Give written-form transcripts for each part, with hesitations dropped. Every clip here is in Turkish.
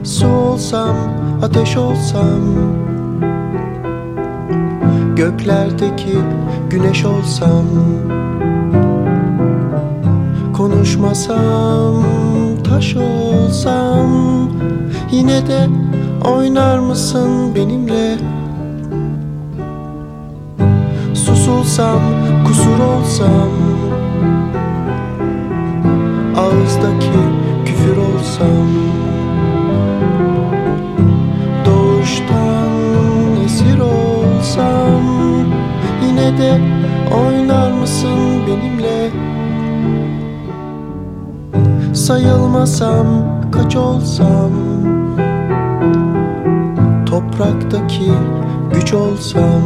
Su olsam, ateş olsam, göklerdeki güneş olsam, konuşmasam, taş olsam, yine de oynar mısın benimle? Susulsam, kusur olsam, ağızdaki küfür olsam, doğuştan esir olsam, yine de oynar mısın benimle? Sayılmasam, kaç olsam, topraktaki güç olsam,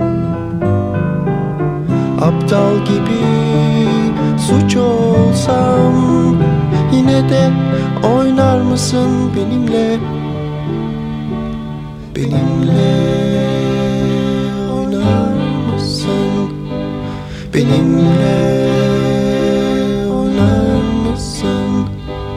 aptal gibi suç olsam, yine de oynar mısın benimle? Benimle oynar mısın? Benimle oynar mısın?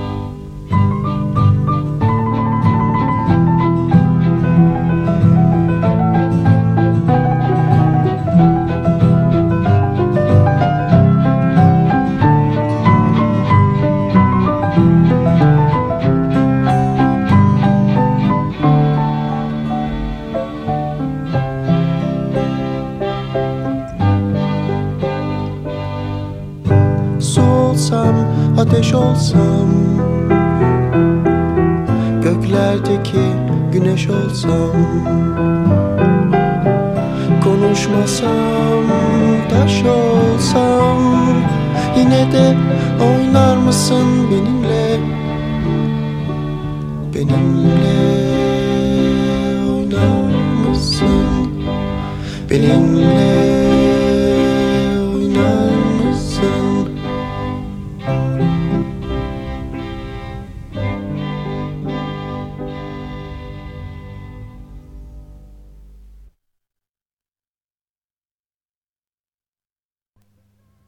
Su olsam, ateş olsam, göklerdeki güneş olsam, konuşmasam, taş olsam, yine de oynar mısın benimle? Benimle oynar mısın? Benimle oynar mısın?